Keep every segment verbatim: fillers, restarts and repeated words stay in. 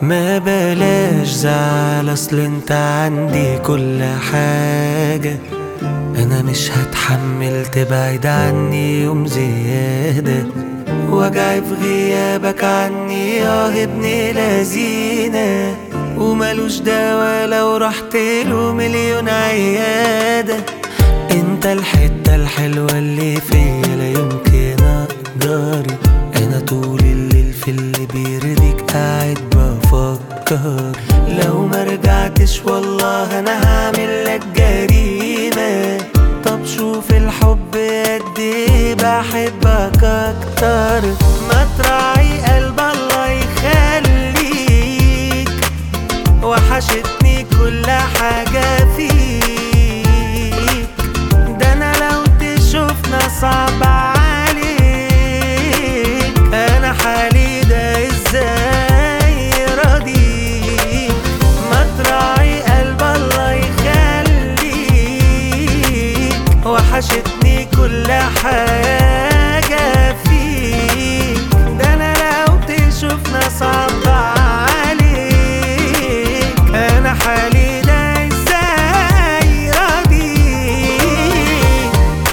ما بلاش زعل، اصل انت عندي كل حاجة. انا مش هتحمل تبعد عني يوم زيادة، وجعي في غيابك عني يا ابن لذينة، وملوش دوا لو رحت له مليون عيادة. انت الحتة الحلوة اللي فيا لا يمكن اقدر، انا طول الليل في اللي بيرضيك قاعد بفكر. لو ما رجعتش والله انا هعمل لك جريمة. طب شوف الحب قد ايه بحبك اكتر. ما تراعي قلب الله يخليك، وحشتني كل حاجة فيك. ده انا لو تشوفنا صعب عليك، انا حالي ده ازاي راضيك. ما تراعي قلب الله يخليك، وحشتني كل حاجة فيك. ده انا لو تشوفنا صعب عليك، انا حالي ده ازاي راضيك.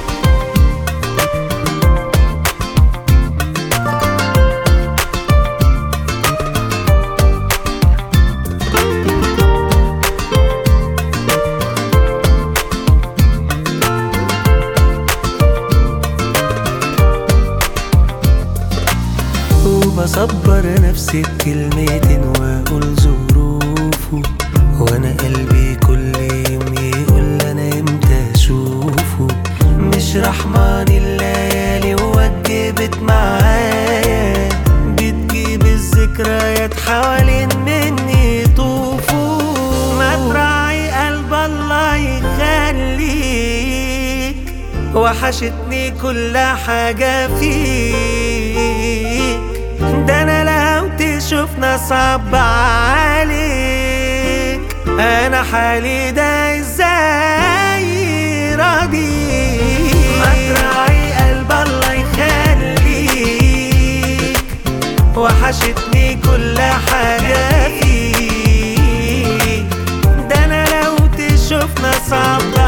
وبصبر نفسي بكلمتين واقول ظروفه، وانا قلبي كل يوم يقول انا امتى اشوفه. مش رحمن الليالي ووجبت معايا، بتجيب الذكريات حوالين مني يطوفوا. ما تراعي قلب الله يخليك، وحشتني كل حاجة فيك. ده انا لو تشوفنا صعب عليك، انا حالي ده ازاي راضيك. ما تراعي قلب الله يخليك، وحشتني كل حاجة فيك. ده انا لو تشوفنا صعب